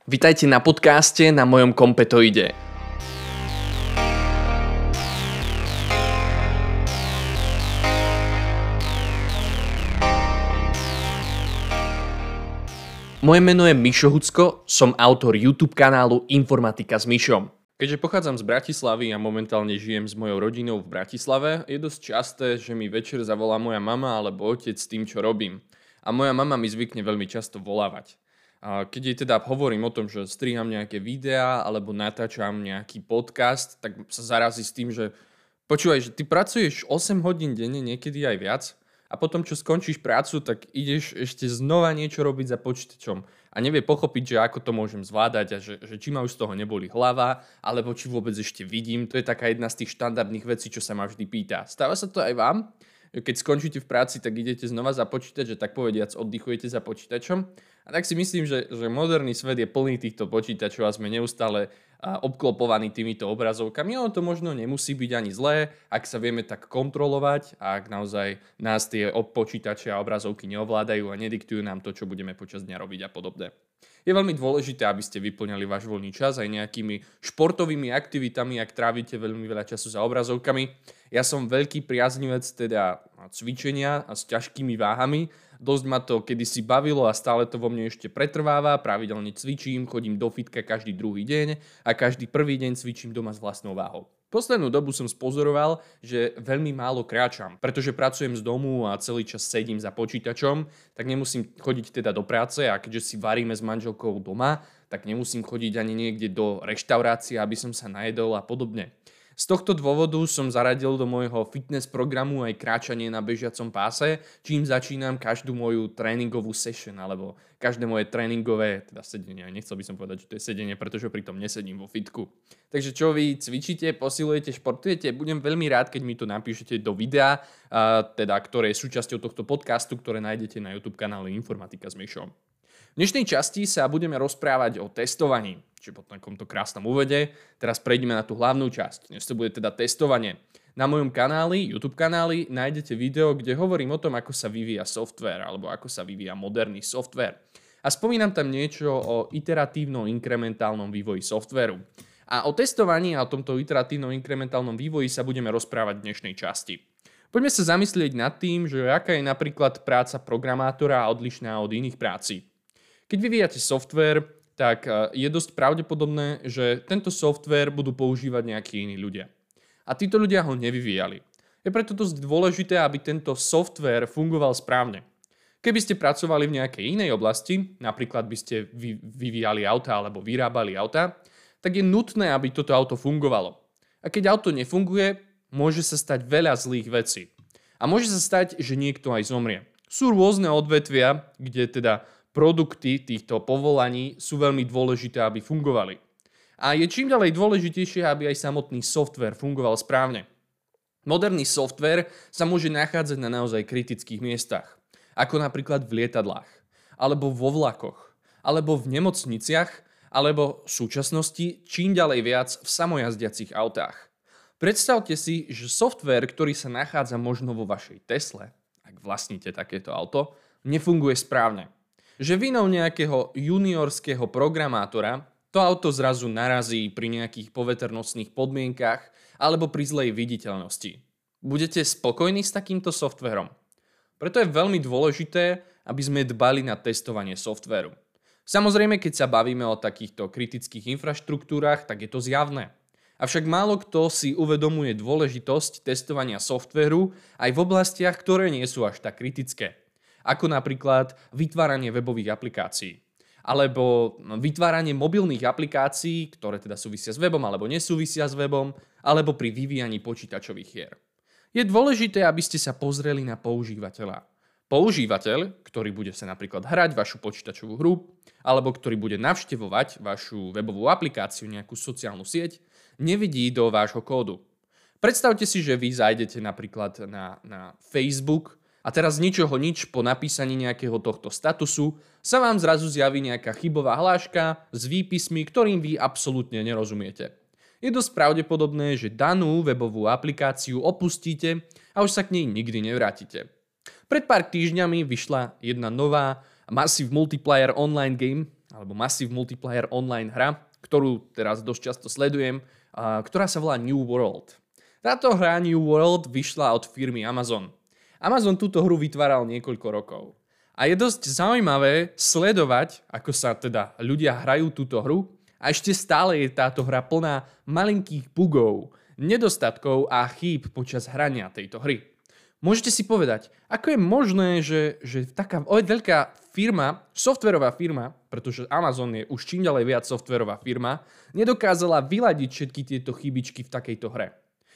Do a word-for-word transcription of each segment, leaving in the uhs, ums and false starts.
Vitajte na podcaste na mojom Kompetoide. Moje meno je Mišo Hucko, som autor YouTube kanálu Informatika s Mišom. Keďže pochádzam z Bratislavy a momentálne žijem s mojou rodinou v Bratislave, je dosť časté, že mi večer zavolá moja mama alebo otec s tým, čo robím. A moja mama mi zvykne veľmi často volávať. A keď jej teda hovorím o tom, že striham nejaké videá alebo natáčam nejaký podcast, tak sa zarazí s tým, že počúvaj, že ty pracuješ osem hodín denne, niekedy aj viac, a potom, čo skončíš prácu, tak ideš ešte znova niečo robiť za počítačom. A nevie pochopiť, že ako to môžem zvládať a že, že či ma už z toho neboli hlava, alebo či vôbec ešte vidím. To je taká jedna z tých štandardných vecí, čo sa ma vždy pýta. Stáva sa to aj vám? Keď skončíte v práci, tak idete znova za počítač, že tak povediac oddychujete za počítačom. A tak si myslím, že, že moderný svet je plný týchto počítačov a sme neustále obklopovaní týmito obrazovkami. Ono to možno nemusí byť ani zlé, ak sa vieme tak kontrolovať a ak naozaj nás tie počítače a obrazovky neovládajú a nediktujú nám to, čo budeme počas dňa robiť a podobne. Je veľmi dôležité, aby ste vyplňali váš voľný čas aj nejakými športovými aktivitami, ak trávite veľmi veľa času za obrazovkami. Ja som veľký priaznivec teda cvičenia a s ťažkými váhami. Dosť ma to kedysi bavilo a stále to vo mne ešte pretrváva. Pravidelne cvičím, chodím do fitka každý druhý deň a každý prvý deň cvičím doma s vlastnou váhou. Poslednú dobu som spozoroval, že veľmi málo kráčam, pretože pracujem z domu a celý čas sedím za počítačom, tak nemusím chodiť teda do práce a keďže si varíme s manželkou doma, tak nemusím chodiť ani niekde do reštaurácie, aby som sa najedol a podobne. Z tohto dôvodu som zaradil do môjho fitness programu aj kráčanie na bežiacom páse, čím začínam každú moju tréningovú session, alebo každé moje tréningové, teda sedenie, nechcel by som povedať, že to je sedenie, pretože pritom nesedím vo fitku. Takže čo vy cvičíte, posilujete, športujete, budem veľmi rád, keď mi to napíšete do videa, teda, ktoré je súčasťou tohto podcastu, ktoré nájdete na YouTube kanále Informatika s Mišom. V dnešnej časti sa budeme rozprávať o testovaní, čiže po takomto krásnom úvode. Teraz prejdeme na tú hlavnú časť. Dnes to bude teda testovanie. Na mojom kanáli, YouTube kanáli, nájdete video, kde hovorím o tom, ako sa vyvíja software alebo ako sa vyvíja moderný software. A spomínam tam niečo o iteratívnom inkrementálnom vývoji softvéru. A o testovaní a o tomto iteratívnom inkrementálnom vývoji sa budeme rozprávať v dnešnej časti. Poďme sa zamyslieť nad tým, že aká je napríklad práca programátora odlišná od iných práci. Keď vyvíjate software, tak je dosť pravdepodobné, že tento software budú používať nejakí iní ľudia. A títo ľudia ho nevyvíjali. Je preto dosť dôležité, aby tento software fungoval správne. Keby ste pracovali v nejakej inej oblasti, napríklad by ste vyvíjali auta alebo vyrábali auta, tak je nutné, aby toto auto fungovalo. A keď auto nefunguje, môže sa stať veľa zlých vecí. A môže sa stať, že niekto aj zomrie. Sú rôzne odvetvia, kde teda produkty týchto povolaní sú veľmi dôležité, aby fungovali. A je čím ďalej dôležitejšie, aby aj samotný software fungoval správne. Moderný software sa môže nachádzať na naozaj kritických miestach, ako napríklad v lietadlách, alebo vo vlakoch, alebo v nemocniciach, alebo v súčasnosti čím ďalej viac v samojazdiacich autách. Predstavte si, že software, ktorý sa nachádza možno vo vašej Tesle, ak vlastníte takéto auto, nefunguje správne. Že vinou nejakého juniorského programátora to auto zrazu narazí pri nejakých poveternostných podmienkach alebo pri zlej viditeľnosti. Budete spokojní s takýmto softvérom? Preto je veľmi dôležité, aby sme dbali na testovanie softvéru. Samozrejme, keď sa bavíme o takýchto kritických infraštruktúrach, tak je to zjavné. Avšak málo kto si uvedomuje dôležitosť testovania softvéru aj v oblastiach, ktoré nie sú až tak kritické. Ako napríklad vytváranie webových aplikácií, alebo vytváranie mobilných aplikácií, ktoré teda súvisia s webom alebo nesúvisia s webom, alebo pri vyvíjaní počítačových hier. Je dôležité, aby ste sa pozreli na používateľa. Používateľ, ktorý bude sa napríklad hrať vašu počítačovú hru, alebo ktorý bude navštevovať vašu webovú aplikáciu, nejakú sociálnu sieť, nevidí do vášho kódu. Predstavte si, že vy zajdete napríklad na, na Facebook, a teraz z ničoho nič po napísaní nejakého tohto statusu sa vám zrazu zjaví nejaká chybová hláška s výpismi, ktorým vy absolútne nerozumiete. Je dosť pravdepodobné, že danú webovú aplikáciu opustíte a už sa k nej nikdy nevrátite. Pred pár týždňami vyšla jedna nová Massive Multiplayer online game, alebo Massive Multiplayer online hra, ktorú teraz dosť často sledujem, ktorá sa volá New World. Táto hra New World vyšla od firmy Amazon. Amazon túto hru vytváral niekoľko rokov. A je dosť zaujímavé sledovať, ako sa teda ľudia hrajú túto hru a ešte stále je táto hra plná malinkých bugov, nedostatkov a chýb počas hrania tejto hry. Môžete si povedať, ako je možné, že, že taká veľká firma, softverová firma, pretože Amazon je už čím ďalej viac softverová firma, nedokázala vyladiť všetky tieto chybičky v takejto hre.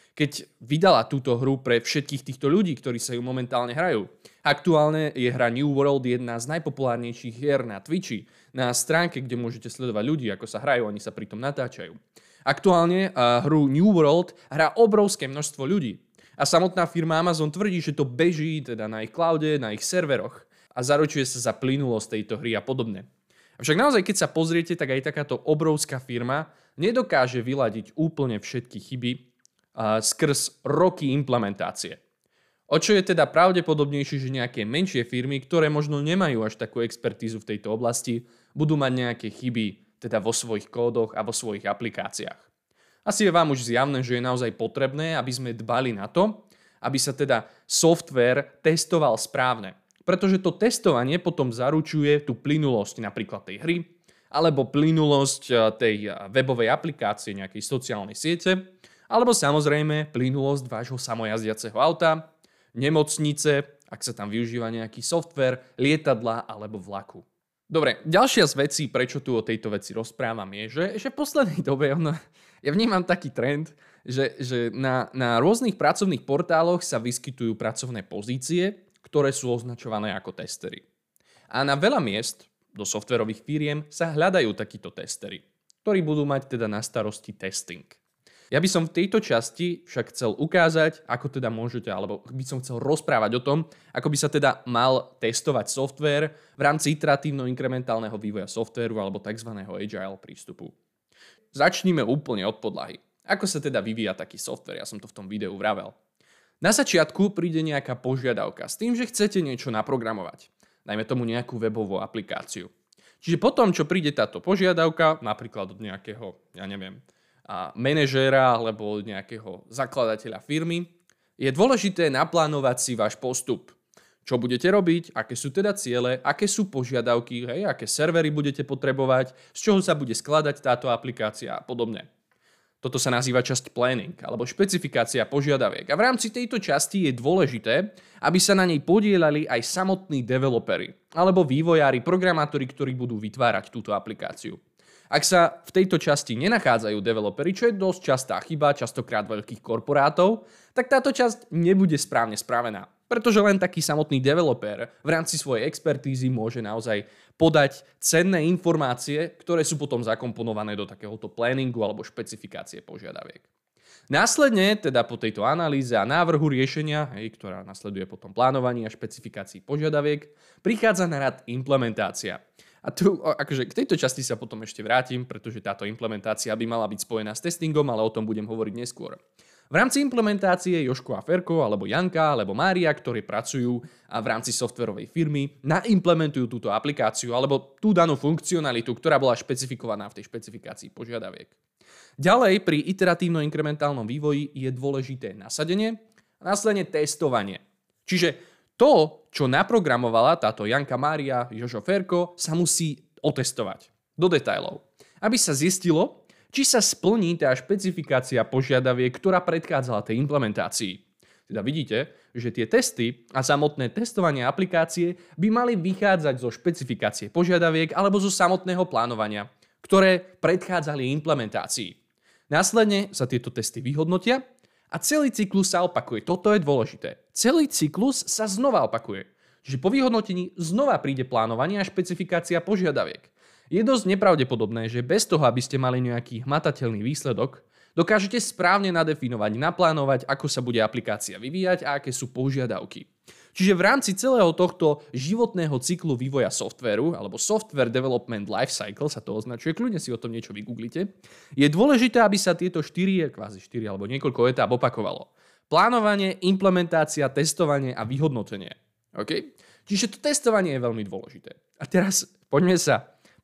Keď vydala túto hru pre všetkých týchto ľudí, ktorí sa ju momentálne hrajú. Aktuálne je hra New World jedna z najpopulárnejších hier na Twitchi, na stránke, kde môžete sledovať ľudí, ako sa hrajú, oni sa pritom natáčajú. Aktuálne uh, hru New World hrá obrovské množstvo ľudí. A samotná firma Amazon tvrdí, že to beží teda na ich cloude, na ich serveroch a zaručuje sa za plynulosť tejto hry a podobne. Avšak naozaj, keď sa pozriete, tak aj takáto obrovská firma nedokáže vyladiť úplne všetky chyby uh, skrz roky implementácie. O čo je teda pravdepodobnejšie, že nejaké menšie firmy, ktoré možno nemajú až takú expertízu v tejto oblasti, budú mať nejaké chyby teda vo svojich kódoch a vo svojich aplikáciách. Asi je vám už zjavné, že je naozaj potrebné, aby sme dbali na to, aby sa teda software testoval správne. Pretože to testovanie potom zaručuje tú plynulosť napríklad tej hry, alebo plynulosť tej webovej aplikácie, nejakej sociálnej siete, alebo samozrejme plynulosť vášho samojazdiaceho auta, nemocnice, ak sa tam využíva nejaký software, lietadla alebo vlaku. Dobre, ďalšia z vecí, prečo tu o tejto veci rozprávam, je, že, že v poslednej dobe ono, ja vnímam taký trend, že, že na, na rôznych pracovných portáloch sa vyskytujú pracovné pozície, ktoré sú označované ako testery. A na veľa miest do softverových firiem sa hľadajú takíto testery, ktorí budú mať teda na starosti testing. Ja by som v tejto časti však chcel ukázať, ako teda môžete, alebo by som chcel rozprávať o tom, ako by sa teda mal testovať software v rámci iteratívno-inkrementálneho vývoja softvéru alebo tzv. Agile prístupu. Začníme úplne od podlahy. Ako sa teda vyvíja taký software? Ja som to v tom videu vravel. Na začiatku príde nejaká požiadavka s tým, že chcete niečo naprogramovať. Dajme tomu nejakú webovú aplikáciu. Čiže potom, čo príde táto požiadavka, napríklad od nejakého, ja neviem, a manažéra alebo nejakého zakladateľa firmy, je dôležité naplánovať si váš postup. Čo budete robiť, aké sú teda ciele, aké sú požiadavky, hej, aké servery budete potrebovať, z čoho sa bude skladať táto aplikácia a podobne. Toto sa nazýva časť planning alebo špecifikácia požiadaviek. A v rámci tejto časti je dôležité, aby sa na nej podielali aj samotní developeri alebo vývojári, programátori, ktorí budú vytvárať túto aplikáciu. Ak sa v tejto časti nenachádzajú developeri, čo je dosť častá chyba, častokrát veľkých korporátov, tak táto časť nebude správne spravená. Pretože len taký samotný developer v rámci svojej expertízy môže naozaj podať cenné informácie, ktoré sú potom zakomponované do takéhoto planningu alebo špecifikácie požiadaviek. Následne, teda po tejto analýze a návrhu riešenia, hej, ktorá nasleduje potom plánovaní a špecifikácii požiadaviek, prichádza na rad implementácia. A tu, akože k tejto časti sa potom ešte vrátim, pretože táto implementácia by mala byť spojená s testingom, ale o tom budem hovoriť neskôr. V rámci implementácie Jožko a Ferko, alebo Janka, alebo Mária, ktorí pracujú v rámci softverovej firmy, naimplementujú túto aplikáciu alebo tú danú funkcionalitu, ktorá bola špecifikovaná v tej špecifikácii požiadaviek. Ďalej pri iteratívno-inkrementálnom vývoji je dôležité nasadenie a následne testovanie. Čiže to, čo naprogramovala táto Janka, Mária, Jožo, Ferko, sa musí otestovať do detailov, aby sa zistilo, či sa splní tá špecifikácia požiadaviek, ktorá predchádzala tej implementácii. Teda vidíte, že tie testy a samotné testovanie aplikácie by mali vychádzať zo špecifikácie požiadaviek alebo zo samotného plánovania, ktoré predchádzali implementácii. Následne sa tieto testy vyhodnotia a celý cyklus sa opakuje. Toto je dôležité. Celý cyklus sa znova opakuje. Čiže po vyhodnotení znova príde plánovanie a špecifikácia požiadaviek. Je dosť nepravdepodobné, že bez toho, aby ste mali nejaký hmatateľný výsledok, dokážete správne nadefinovať, naplánovať, ako sa bude aplikácia vyvíjať a aké sú požiadavky. Čiže v rámci celého tohto životného cyklu vývoja softvéru, alebo Software Development Lifecycle sa to označuje, kľudne si o tom niečo vygooglite, je dôležité, aby sa tieto štyri, kvázi štyri alebo niekoľko etáp opakovalo. Plánovanie, implementácia, testovanie a vyhodnotenie. Okay? Čiže to testovanie je veľmi dôležité. A teraz poďme sa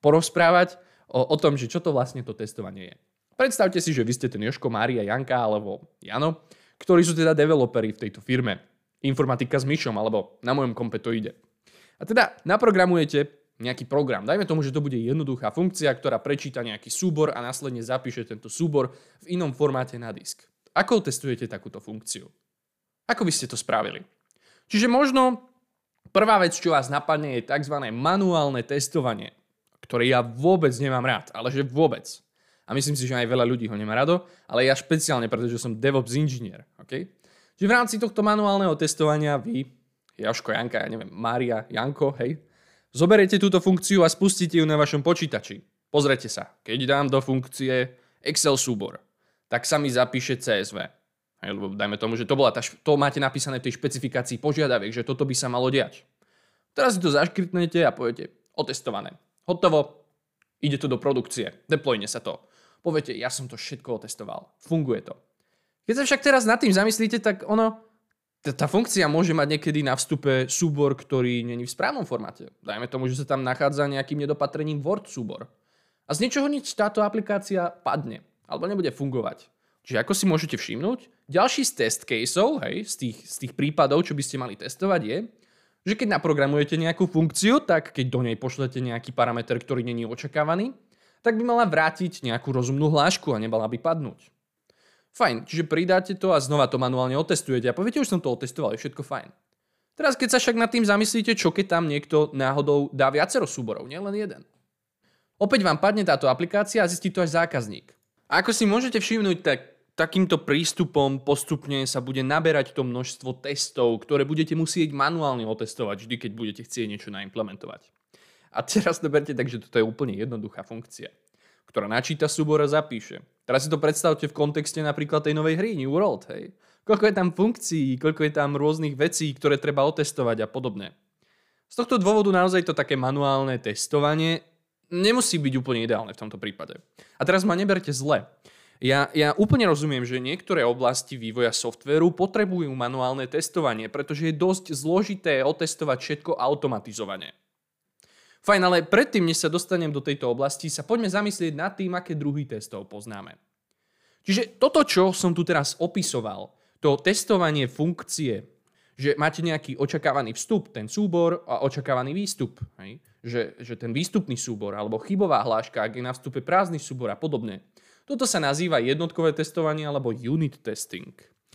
porozprávať o, o tom, že čo to vlastne to testovanie je. Predstavte si, že vy ste ten Jožko, Mária, Janka alebo Jano, ktorí sú teda developeri v tejto firme. Informatika s Myšom, alebo na mojom kompe to ide. A teda naprogramujete nejaký program. Dajme tomu, že to bude jednoduchá funkcia, ktorá prečíta nejaký súbor a následne zapíše tento súbor v inom formáte na disk. Ako testujete takúto funkciu? Ako by ste to spravili? Čiže možno prvá vec, čo vás napadne, je tzv. Manuálne testovanie, ktoré ja vôbec nemám rád, ale že vôbec. A myslím si, že aj veľa ľudí ho nemá rado, ale ja špeciálne, pretože som DevOps inžinier. Okay? Čiže v rámci tohto manuálneho testovania vy, Jožko, Janka, ja neviem, Mária, Janko, hej, zoberiete túto funkciu a spustíte ju na vašom počítači. Pozrite sa, keď dám do funkcie Excel súbor, tak sa mi zapíše cé es vé. Lebo dajme tomu, že to, bola tá, to máte napísané v tej špecifikácii požiadaviek, že toto by sa malo diať. Teraz si to zaškrtnete a poviete otestované. Hotovo, ide to do produkcie, deployne sa to. Poviete, ja som to všetko otestoval, funguje to. Keď sa však teraz nad tým zamyslíte, tak ono, tá funkcia môže mať niekedy na vstupe súbor, ktorý není v správnom formáte. Dajme tomu, že sa tam nachádza nejakým nedopatrením Word súbor. A z ničoho nič táto aplikácia padne, alebo nebude fungovať. Čiže ako si môžete všimnúť, ďalší z test caseov, hej, z tých, z tých prípadov, čo by ste mali testovať je, že keď naprogramujete nejakú funkciu, tak keď do nej pošlete nejaký parameter, ktorý není očakávaný, tak by mala vrátiť nejakú rozumnú hlášku a nemala by padnúť. Fajn, čiže pridáte to a znova to manuálne otestujete a poviete, už som to otestoval, je všetko fajn. Teraz keď sa však nad tým zamyslíte, čo keď tam niekto náhodou dá viacero súborov, nie len jeden. Opäť vám padne táto aplikácia a zistí to až zákazník. A ako si môžete všimnúť, tak takýmto prístupom postupne sa bude naberať to množstvo testov, ktoré budete musieť manuálne otestovať vždy, keď budete chcieť niečo naimplementovať. A teraz to berte tak, že toto je úplne jednoduchá funkcia, ktorá načíta súbor a zapíše. Teraz si to predstavte v kontexte napríklad tej novej hry New World, hej. Koľko je tam funkcií, koľko je tam rôznych vecí, ktoré treba otestovať a podobne. Z tohto dôvodu naozaj to také manuálne testovanie nemusí byť úplne ideálne v tomto prípade. A teraz ma neberte zle. Ja, ja úplne rozumiem, že niektoré oblasti vývoja softvéru potrebujú manuálne testovanie, pretože je dosť zložité otestovať všetko automatizovane. Fajn, ale predtým, než sa dostanem do tejto oblasti, sa poďme zamyslieť nad tým, aké druhy testov poznáme. Čiže toto, čo som tu teraz opisoval, to testovanie funkcie, že máte nejaký očakávaný vstup, ten súbor a očakávaný výstup, hej? Že, že ten výstupný súbor alebo chybová hláška, ak je na vstupe prázdny súbor a podobne. Toto sa nazýva jednotkové testovanie alebo unit testing.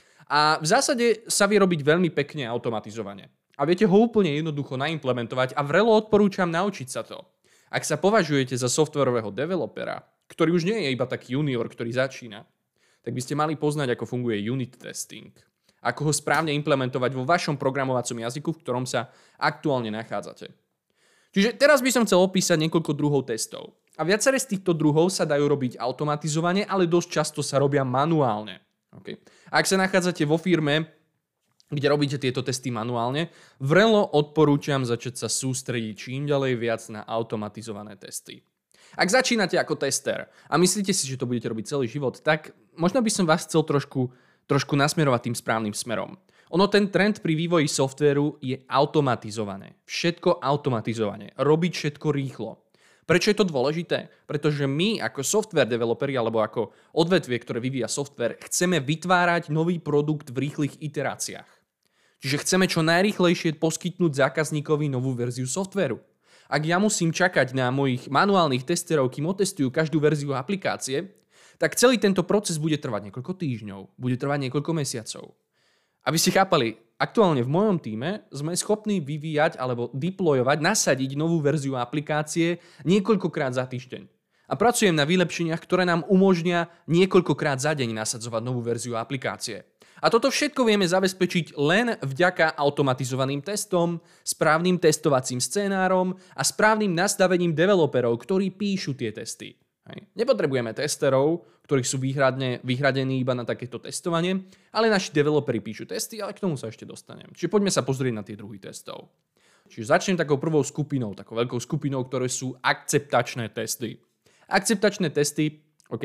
A v zásade sa vie robiť veľmi pekne automatizovane. A viete ho úplne jednoducho naimplementovať a vrelo odporúčam naučiť sa to. Ak sa považujete za softwarového developera, ktorý už nie je iba taký junior, ktorý začína, tak by ste mali poznať, ako funguje unit testing. Ako ho správne implementovať vo vašom programovacom jazyku, v ktorom sa aktuálne nachádzate. Čiže teraz by som chcel opísať niekoľko druhov testov. A viaceré z týchto druhov sa dajú robiť automatizovane, ale dosť často sa robia manuálne. Okay. Ak sa nachádzate vo firme, kde robíte tieto testy manuálne, vrelo odporúčam začať sa sústrediť čím ďalej viac na automatizované testy. Ak začínate ako tester a myslíte si, že to budete robiť celý život, tak možno by som vás chcel trošku, trošku nasmerovať tým správnym smerom. Ono ten trend pri vývoji softvéru je automatizované. Všetko automatizované. Robiť všetko rýchlo. Prečo je to dôležité? Pretože my ako software developeri alebo ako odvetvie, ktoré vyvíja software, chceme vytvárať nový produkt v rýchlych iteráciách. Čiže chceme čo najrýchlejšie poskytnúť zákazníkovi novú verziu softvéru. Ak ja musím čakať na mojich manuálnych testerov, kým otestujú každú verziu aplikácie, tak celý tento proces bude trvať niekoľko týždňov, bude trvať niekoľko mesiacov. Aby ste chápali, aktuálne v mojom týme sme schopní vyvíjať alebo deployovať, nasadiť novú verziu aplikácie niekoľkokrát za týždeň. A pracujem na vylepšeniach, ktoré nám umožnia niekoľkokrát za deň nasadzovať novú verziu aplikácie. A toto všetko vieme zabezpečiť len vďaka automatizovaným testom, správnym testovacím scénárom a správnym nastavením developerov, ktorí píšu tie testy. Hej. Nepotrebujeme testerov, ktorí sú výhradne, vyhradení iba na takéto testovanie, ale naši developeri píšu testy, ale k tomu sa ešte dostanem. Čiže poďme sa pozrieť na tie druhy testov. Čiže začnem takou prvou skupinou, takou veľkou skupinou, ktoré sú akceptačné testy. Akceptačné testy, OK,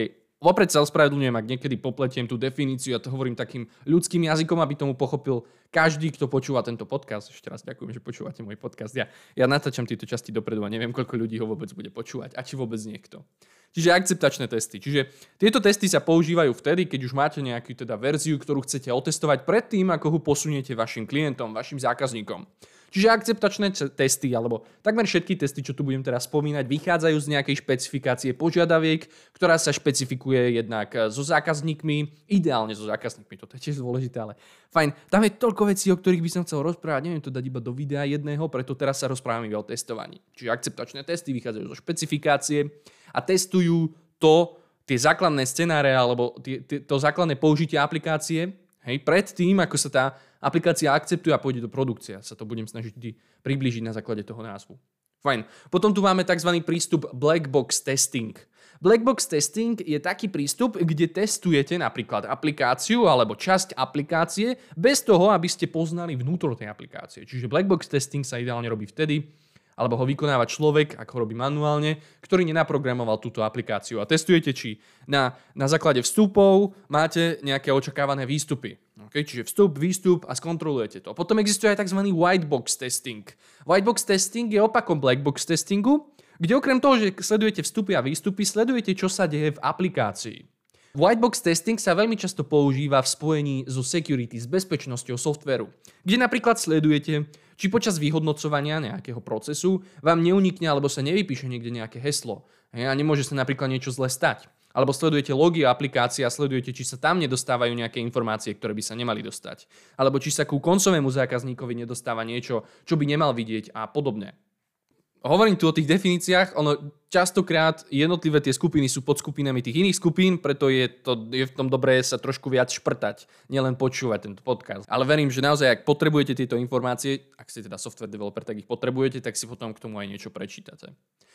Vopred sa ospravedlňujem, ak niekedy popletiem tú definíciu, ja to hovorím takým ľudským jazykom, aby tomu pochopil každý, kto počúva tento podcast. Ešte raz ďakujem, že počúvate môj podcast. Ja, ja natáčam tieto časti dopredu a neviem, koľko ľudí ho vôbec bude počúvať a či vôbec niekto. Čiže akceptačné testy. Čiže tieto testy sa používajú vtedy, keď už máte nejakú teda verziu, ktorú chcete otestovať predtým, ako ho posuniete vašim klientom, vašim zákazníkom. Čiže akceptačné testy, alebo takmer všetky testy, čo tu budem teraz spomínať, vychádzajú z nejakej špecifikácie požiadaviek, ktorá sa špecifikuje jednak so zákazníkmi, ideálne so zákazníkmi, toto je tiež dôležité, ale fajn. Tam je toľko vecí, o ktorých by som chcel rozprávať, neviem to dať iba do videa jedného, preto teraz sa rozprávame iba o testovaní. Čiže akceptačné testy vychádzajú zo špecifikácie a testujú to, tie základné scenáre, alebo tie, tie, to základné použitie aplikácie, hej, pred tým, ako sa tá aplikácia akceptuje a pôjde do produkcie. Sa to budem snažiť priblížiť na základe toho názvu. Fajn. Potom tu máme tzv. Prístup Black Box Testing. Black Box Testing je taký prístup, kde testujete napríklad aplikáciu alebo časť aplikácie bez toho, aby ste poznali vnútro tej aplikácie. Čiže Black Box Testing sa ideálne robí vtedy, alebo ho vykonáva človek, ako ho robí manuálne, ktorý nenaprogramoval túto aplikáciu. A testujete, či na, na základe vstupov máte nejaké očakávané výstupy. Okay? Čiže vstup, výstup a skontrolujete to. Potom existuje aj tzv. White Box Testing. White Box Testing je opakom Black Box Testingu, kde okrem toho, že sledujete vstupy a výstupy, sledujete, čo sa deje v aplikácii. White Box Testing sa veľmi často používa v spojení so security, s bezpečnosťou softvéru, kde napríklad sledujete, či počas vyhodnocovania nejakého procesu vám neunikne alebo sa nevypíše niekde nejaké heslo. A nemôže sa napríklad niečo zle stať. Alebo sledujete logy aplikácie a sledujete, či sa tam nedostávajú nejaké informácie, ktoré by sa nemali dostať. Alebo či sa ku koncovému zákazníkovi nedostáva niečo, čo by nemal vidieť a podobne. Hovorím tu o tých definíciách, ono častokrát jednotlivé tie skupiny sú pod skupinami tých iných skupín, preto je, to, je v tom dobré sa trošku viac šprtať, nielen počúvať tento podcast. Ale verím, že naozaj, ak potrebujete tieto informácie, ak ste teda software developer, tak ich potrebujete, tak si potom k tomu aj niečo prečítate.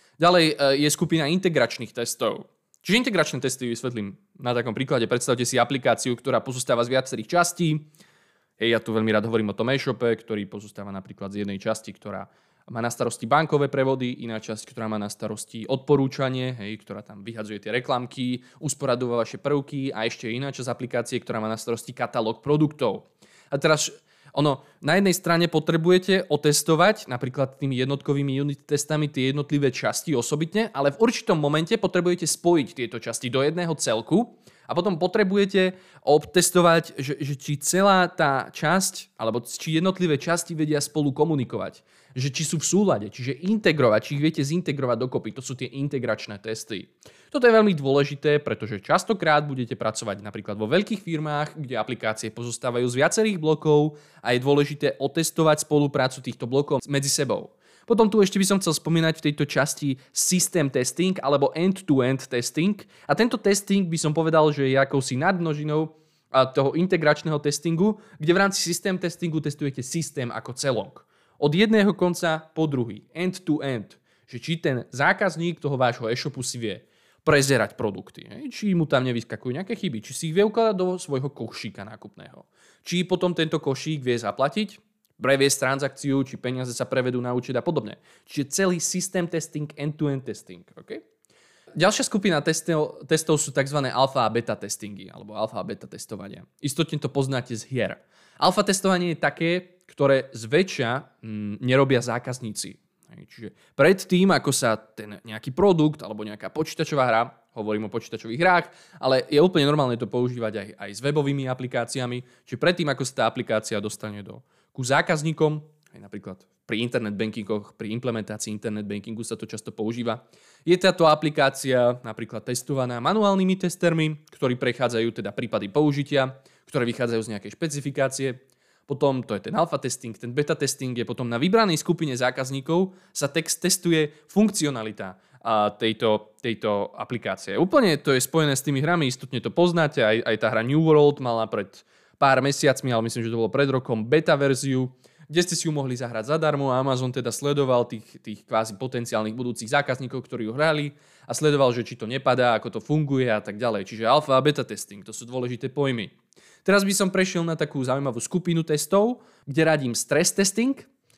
Ďalej je skupina integračných testov. Čiže integračné testy vysvetlím na takom príklade. Predstavte si aplikáciu, ktorá pozostáva z viacerých častí. Hej, ja tu veľmi rád hovorím o tom e-shope, ktorý pozostáva napríklad z jednej časti, ktorá má na starosti bankové prevody, iná časť, ktorá má na starosti odporúčanie, hej, ktorá tam vyhadzuje tie reklamky, usporadúva vaše prvky a ešte iná časť aplikácie, ktorá má na starosti katalóg produktov. A teraz ono, na jednej strane potrebujete otestovať napríklad tými jednotkovými unit testami tie jednotlivé časti osobitne, ale v určitom momente potrebujete spojiť tieto časti do jedného celku a potom potrebujete obtestovať, že, že či celá tá časť, alebo či jednotlivé časti vedia spolu komunikovať. Že či sú v súlade, čiže integrovať, či ich viete zintegrovať dokopy. To sú tie integračné testy. Toto je veľmi dôležité, pretože častokrát budete pracovať napríklad vo veľkých firmách, kde aplikácie pozostávajú z viacerých blokov a je dôležité otestovať spoluprácu týchto blokov medzi sebou. Potom tu ešte by som chcel spomínať v tejto časti system testing alebo end-to-end testing. A tento testing by som povedal, že je akousi nadnožinou toho integračného testingu, kde v rámci systém testingu testujete systém ako celok. Od jedného konca po druhý, end-to-end. Že či ten zákazník toho vášho e-shopu si vie prezerať produkty. Či mu tam nevyskakujú nejaké chyby. Či si ich vie ukladať do svojho košíka nákupného. Či potom tento košík vie zaplatiť, previesť transakciu, či peniaze sa prevedú na účet a podobne. Čiže celý systém testing, end-to-end testing. Okay? Ďalšia skupina testov, testov sú tzv. Alfa a beta testingy, alebo alfa a beta testovania. Istotne to poznáte z hier. Alfa testovanie je také, ktoré zväčša mm, nerobia zákazníci. Čiže pred tým, ako sa ten nejaký produkt alebo nejaká počítačová hra, hovorím o počítačových hrách, ale je úplne normálne to používať aj, aj s webovými aplikáciami, čiže pred tým, ako sa tá aplikácia dostane do, ku zákazníkom, aj napríklad pri internet bankingoch, pri implementácii internet bankingu sa to často používa, je táto aplikácia napríklad testovaná manuálnymi testermi, ktorí prechádzajú teda prípady použitia, ktoré vychádzajú z nejakej špecifikácie. Potom to je ten alfa testing, ten beta testing je potom na vybranej skupine zákazníkov sa text testuje funkcionalita tejto, tejto aplikácie. Úplne to je spojené s tými hrami, istotne to poznáte, aj, aj tá hra New World mala pred pár mesiacmi, ale myslím, že to bolo pred rokom, beta verziu, kde ste si ju mohli zahrať zadarmo a Amazon teda sledoval tých, tých kvázi potenciálnych budúcich zákazníkov, ktorí ju hrali a sledoval, že či to nepadá, ako to funguje a tak ďalej. Čiže alfa a beta testing, to sú dôležité pojmy. Teraz by som prešiel na takú zaujímavú skupinu testov, kde radím stres testing.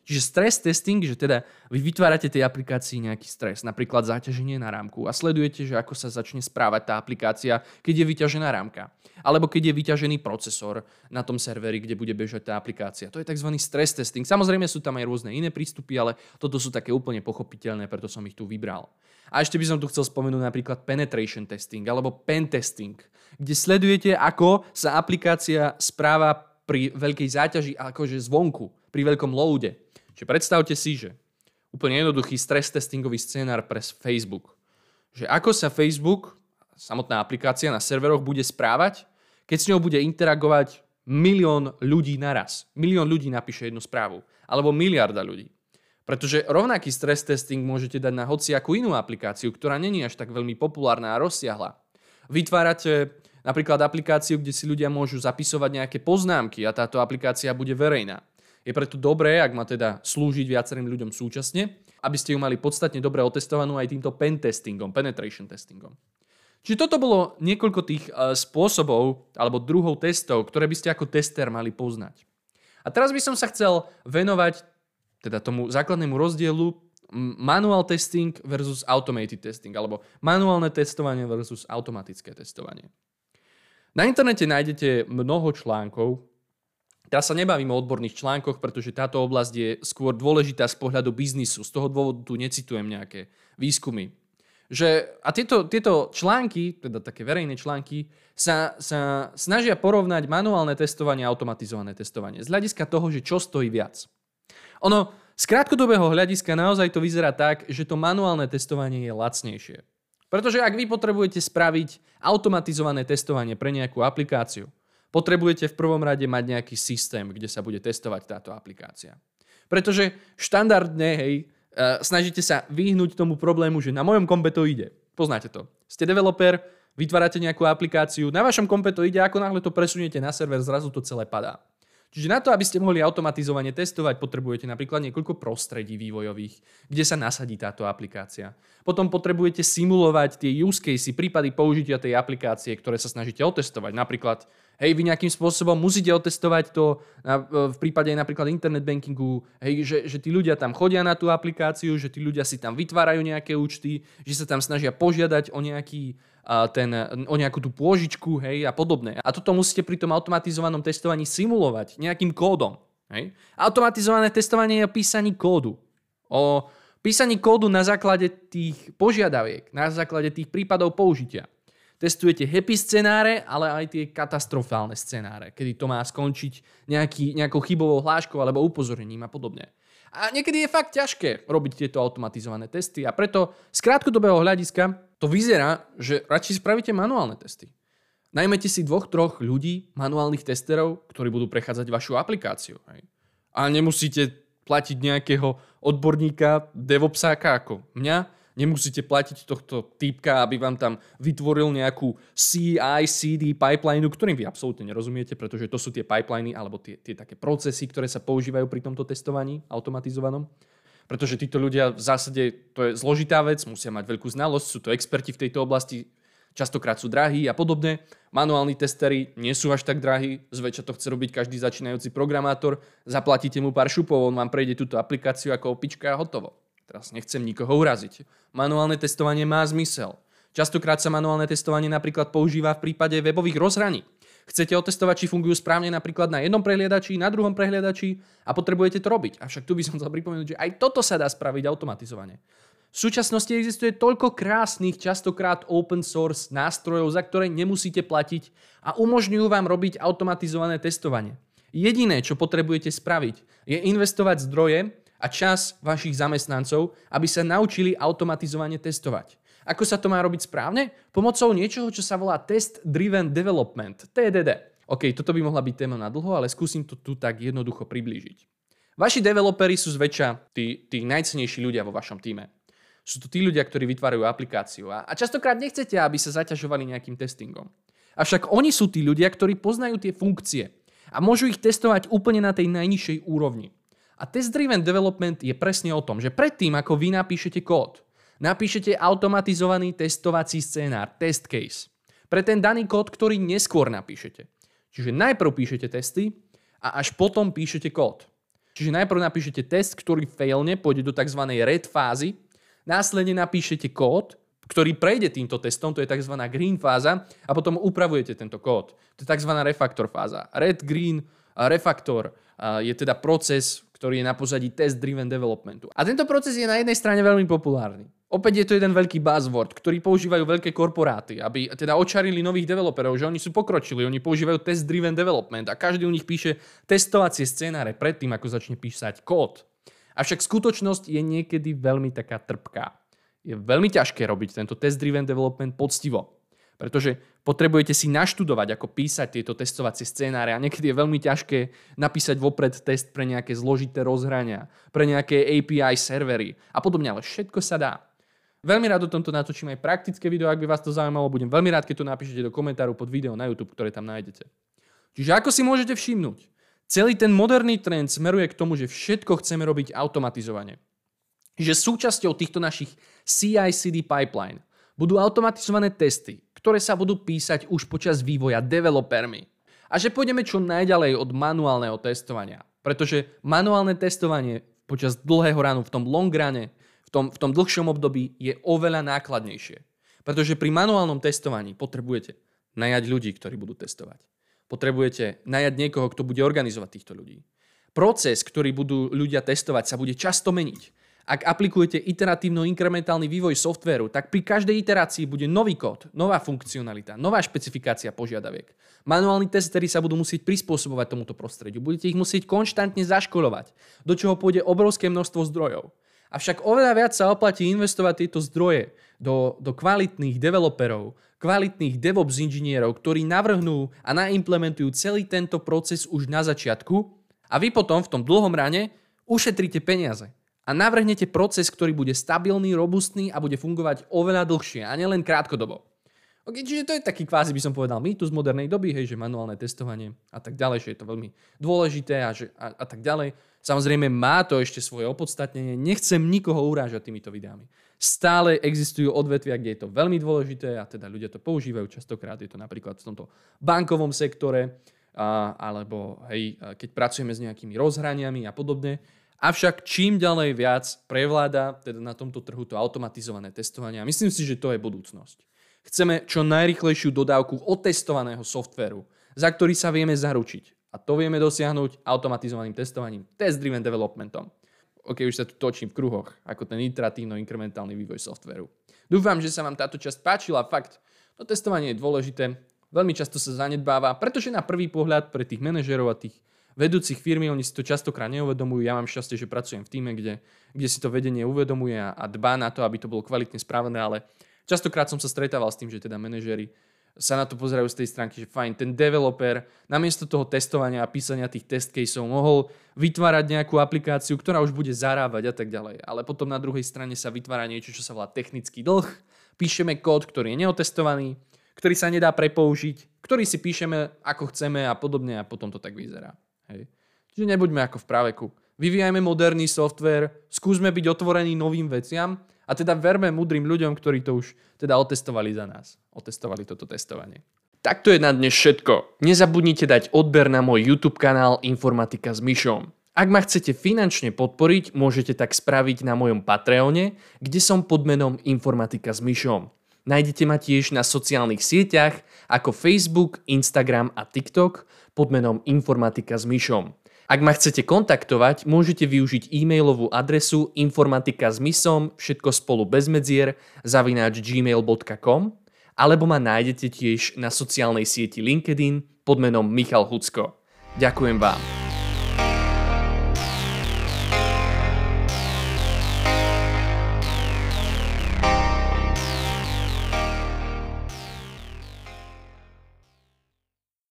Čiže stres testing, že teda vy vytvárate tej aplikácii nejaký stres, napríklad záťaženie na rámku a sledujete, že ako sa začne správať tá aplikácia, keď je vyťažená rámka. Alebo keď je vyťažený procesor na tom serveri, kde bude bežať tá aplikácia. To je tzv. Stress testing. Samozrejme sú tam aj rôzne iné prístupy, ale toto sú také úplne pochopiteľné, preto som ich tu vybral. A ešte by som tu chcel spomenúť napríklad penetration testing alebo pen testing, kde sledujete, ako sa aplikácia správa pri veľkej záťaži akože zvonku, pri veľkom loade. Čiže predstavte si, že úplne jednoduchý stres testingový scénar pre Facebook. Že ako sa Facebook, samotná aplikácia na serveroch bude správať, keď s ňou bude interagovať milión ľudí naraz. Milión ľudí napíše jednu správu. Alebo miliarda ľudí. Pretože rovnaký stres testing môžete dať na hociakú inú aplikáciu, ktorá není až tak veľmi populárna a rozsiahla. Vytvárate napríklad aplikáciu, kde si ľudia môžu zapisovať nejaké poznámky a táto aplikácia bude verejná. Je preto dobré, ak má teda slúžiť viacerým ľuďom súčasne, aby ste ju mali podstatne dobre otestovanú aj týmto pen testingom, penetration testingom. Čiže toto bolo niekoľko tých spôsobov alebo druhov testov, ktoré by ste ako tester mali poznať. A teraz by som sa chcel venovať teda tomu základnému rozdielu manual testing versus automated testing alebo manuálne testovanie versus automatické testovanie. Na internete nájdete mnoho článkov. Teraz sa nebavím o odborných článkoch, pretože táto oblasť je skôr dôležitá z pohľadu biznisu. Z toho dôvodu tu necitujem nejaké výskumy. Že, a tieto, tieto články, teda také verejné články, sa, sa snažia porovnať manuálne testovanie a automatizované testovanie. Z hľadiska toho, že čo stojí viac. Ono, z krátkodobého hľadiska naozaj to vyzerá tak, že to manuálne testovanie je lacnejšie. Pretože ak vy potrebujete spraviť automatizované testovanie pre nejakú aplikáciu, potrebujete v prvom rade mať nejaký systém, kde sa bude testovať táto aplikácia. Pretože štandardne, hej, snažíte sa vyhnúť tomu problému, že na mojom kompe to ide. Poznáte to. Ste developer, vytvárate nejakú aplikáciu, na vašom kompe to ide, ako náhle to presuniete na server, zrazu to celé padá. Čiže na to, aby ste mohli automatizovane testovať, potrebujete napríklad niekoľko prostredí vývojových, kde sa nasadí táto aplikácia. Potom potrebujete simulovať tie use casey, prípady použitia tej aplikácie, ktoré sa snažíte otestovať. Napríklad, hej, vy nejakým spôsobom musíte otestovať to na, v prípade napríklad internet bankingu, hej, že, že tí ľudia tam chodia na tú aplikáciu, že tí ľudia si tam vytvárajú nejaké účty, že sa tam snažia požiadať o nejaký Ten, o nejakú tú pôžičku, hej, a podobné. A toto musíte pri tom automatizovanom testovaní simulovať nejakým kódom. Hej. Automatizované testovanie je o písaní kódu. O písaní kódu na základe tých požiadaviek, na základe tých prípadov použitia. Testujete happy scenáre, ale aj tie katastrofálne scenáre, kedy to má skončiť nejaký, nejakou chybovou hláškou alebo upozornením a podobne. A niekedy je fakt ťažké robiť tieto automatizované testy a preto z krátkodobého hľadiska to vyzerá, že radšej spravíte manuálne testy. Najmete si dvoch, troch ľudí, manuálnych testerov, ktorí budú prechádzať vašu aplikáciu. Hej. A nemusíte platiť nejakého odborníka, devopsáka ako mňa. Nemusíte platiť tohto týpka, aby vám tam vytvoril nejakú C I C D pipeline, ktorým vy absolútne nerozumiete, pretože to sú tie pipeliny alebo tie, tie také procesy, ktoré sa používajú pri tomto testovaní automatizovanom. Pretože títo ľudia v zásade, to je zložitá vec, musia mať veľkú znalosť, sú to experti v tejto oblasti, častokrát sú drahí a podobne. Manuálni testery nie sú až tak drahí, zväčša to chce robiť každý začínajúci programátor, zaplatíte mu pár šupov, on vám prejde túto aplikáciu ako opička a hotovo. Teraz nechcem nikoho uraziť. Manuálne testovanie má zmysel. Častokrát sa manuálne testovanie napríklad používa v prípade webových rozhraní. Chcete otestovať, či fungujú správne napríklad na jednom prehliadači, na druhom prehliadači a potrebujete to robiť. Avšak tu by som chcel pripomenúť, že aj toto sa dá spraviť automatizovane. V súčasnosti existuje toľko krásnych, častokrát open source nástrojov, za ktoré nemusíte platiť a umožňujú vám robiť automatizované testovanie. Jediné, čo potrebujete spraviť, je investovať zdroje a čas vašich zamestnancov, aby sa naučili automatizovane testovať. Ako sa to má robiť správne? Pomocou niečoho, čo sa volá Test Driven Development, T D D. OK, toto by mohla byť téma na dlho, ale skúsim to tu tak jednoducho priblížiť. Vaši developeri sú zväčša tí, tí najcennejší ľudia vo vašom týme. Sú to tí ľudia, ktorí vytvárajú aplikáciu a, a častokrát nechcete, aby sa zaťažovali nejakým testingom. Avšak oni sú tí ľudia, ktorí poznajú tie funkcie a môžu ich testovať úplne na tej najnižšej úrovni. A test-driven development je presne o tom, že predtým, ako vy napíšete kód, napíšete automatizovaný testovací scénár, test case, pre ten daný kód, ktorý neskôr napíšete. Čiže najprv píšete testy a až potom píšete kód. Čiže Čiže najprv napíšete test, ktorý failne, pôjde do tzv. Red fázy, následne napíšete kód, ktorý prejde týmto testom, to je tzv. Green fáza, a potom upravujete tento kód. To je tzv. Refaktor fáza. Red, green, refaktor je teda proces, ktorý je na pozadí test-driven developmentu. A tento proces je na jednej strane veľmi populárny. Opäť je to jeden veľký buzzword, ktorý používajú veľké korporáty, aby teda očarili nových developerov, že oni sú pokročili, oni používajú test-driven development a každý u nich píše testovacie scenáre predtým, ako začne písať kód. Avšak skutočnosť je niekedy veľmi taká trpká. Je veľmi ťažké robiť tento test-driven development poctivo, pretože potrebujete si naštudovať, ako písať tieto testovacie scenáre a niekedy je veľmi ťažké napísať vopred test pre nejaké zložité rozhrania, pre nejaké á pé í servery a podobne, ale všetko sa dá. Veľmi rád o tomto natočím aj praktické video, ak by vás to zaujímalo, budem veľmi rád, keď to napíšete do komentáru pod video na YouTube, ktoré tam nájdete. Čiže ako si môžete všimnúť, celý ten moderný trend smeruje k tomu, že všetko chceme robiť automatizovane. Že súčasťou týchto našich C I C D pipeline budú automatizované testy, ktoré sa budú písať už počas vývoja developermi. A že pôjdeme čo najďalej od manuálneho testovania. Pretože manuálne testovanie počas dlhého runu, v tom long rune, v tom, v tom dlhšom období je oveľa nákladnejšie. Pretože pri manuálnom testovaní potrebujete najať ľudí, ktorí budú testovať. Potrebujete najať niekoho, kto bude organizovať týchto ľudí. Proces, ktorý budú ľudia testovať, sa bude často meniť. Ak aplikujete iteratívno-inkrementálny vývoj softvéru, tak pri každej iterácii bude nový kód, nová funkcionalita, nová špecifikácia požiadaviek. Manuálni testeri sa budú musieť prispôsobovať tomuto prostrediu. Budete ich musieť konštantne zaškolovať, do čoho pôjde obrovské množstvo zdrojov. Avšak oveľa viac sa oplatí investovať tieto zdroje do, do kvalitných developerov, kvalitných DevOps inžinierov, ktorí navrhnú a naimplementujú celý tento proces už na začiatku a vy potom v tom dlhom rane ušetríte peniaze. A navrhnete proces, ktorý bude stabilný, robustný a bude fungovať oveľa dlhšie a nielen krátkodobo. Okay, čiže to je taký kvázi, by som povedal, mýtus modernej doby, hej, že manuálne testovanie a tak ďalej, že je to veľmi dôležité a, že, a, a tak ďalej. Samozrejme má to ešte svoje opodstatnenie, nechcem nikoho urážať týmito videami. Stále existujú odvetvia, kde je to veľmi dôležité a teda ľudia to používajú, častokrát je to napríklad v tomto bankovom sektore a, alebo hej, keď pracujeme s nejakými rozhraniami a podobne. Avšak čím ďalej viac prevláda teda na tomto trhu to automatizované testovanie a myslím si, že to je budúcnosť. Chceme čo najrýchlejšiu dodávku otestovaného softvéru, za ktorý sa vieme zaručiť. A to vieme dosiahnuť automatizovaným testovaním, test-driven developmentom. Ok, už sa tu točím v kruhoch, ako ten iteratívno-inkrementálny vývoj softvéru. Dúfam, že sa vám táto časť páčila. Fakt, to testovanie je dôležité, veľmi často sa zanedbáva, pretože na prvý pohľad pre tých manažerov a tých vedúcich firmy, oni si to častokrát neuvedomujú. Ja mám šťastie, že pracujem v tíme, kde, kde si to vedenie uvedomuje a, a dbá na to, aby to bolo kvalitne spravené, ale častokrát som sa stretával s tým, že teda manažeri sa na to pozerajú z tej stránky, že fajn, ten developer namiesto toho testovania a písania tých test caseov mohol vytvárať nejakú aplikáciu, ktorá už bude zarábať a tak ďalej. Ale potom na druhej strane sa vytvára niečo, čo sa volá technický dlh. Píšeme kód, ktorý je neotestovaný, ktorý sa nedá prepoužiť, ktorý si píšeme ako chceme a podobne a potom to tak vyzerá. Hej. Čiže nebuďme ako v práveku. Vyvíjajme moderný software, skúsme byť otvorení novým veciam a teda verme múdrym ľuďom, ktorí to už teda otestovali za nás. Otestovali toto testovanie. Tak to je na dnes všetko. Nezabudnite dať odber na môj YouTube kanál Informatika s Mišom. Ak ma chcete finančne podporiť, môžete tak spraviť na mojom Patreone, kde som pod menom Informatika s Mišom. Nájdete ma tiež na sociálnych sieťach ako Facebook, Instagram a TikTok pod menom Informatika s Mišom. Ak ma chcete kontaktovať, môžete využiť e-mailovú adresu informatikasmisom, všetko spolu bez medzier, zavináč gmail bodka com, alebo ma nájdete tiež na sociálnej sieti LinkedIn pod menom Michal Hucko. Ďakujem vám.